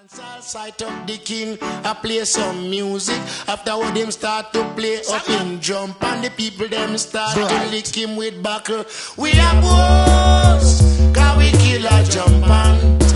Sight up the king, I play some music. After what them start to play up in jump, and the people them start to lick him with buckle. We are boss, cause we kill a jump man.